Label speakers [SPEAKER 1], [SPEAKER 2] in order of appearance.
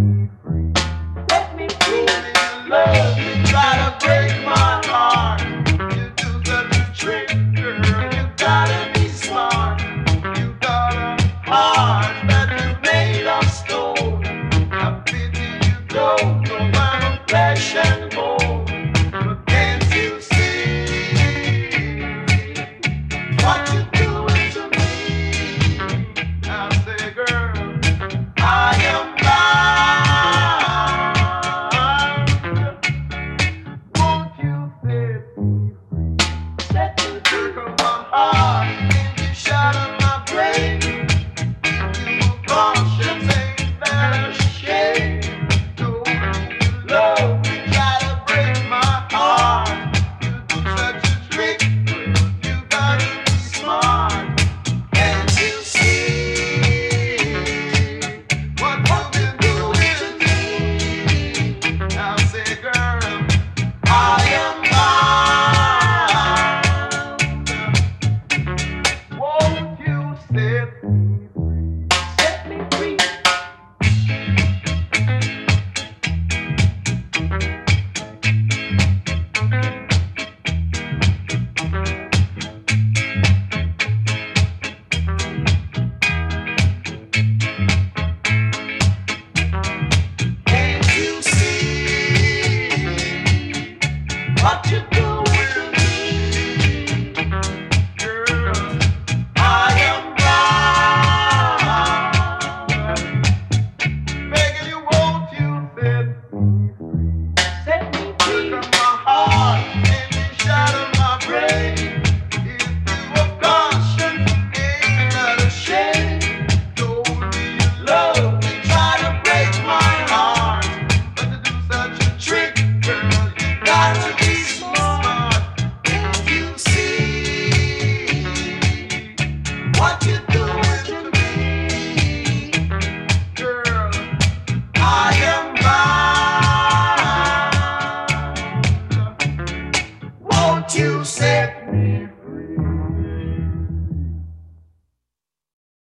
[SPEAKER 1] Set me free. Love me, try to break my heart. You do such a trick, girl. You gotta be smart. You got a heart that you made of stone. I pity you don't know my flesh and bone. But can't you see what you're doing to me? I say, girl, I am blind. Won't you set me free from my heart and you shatter my brain? Your conscience ain't that a shame? Don't you love me? Try to break my heart. You do such a trick, girl. You gotta be smart. Can't you see what you've been doing to me? Now say, girl, I am blind. Won't you set me free? Set me free. Can't you see what you're doing to me? Girl, I am blind. Begging you, won't you set me free? Set me free from my heart and you shatter my brain. If you a conscience, ain't that a shame? Don't you love me? Try to break my heart, but to do such a trick, girl, you gotta be smart.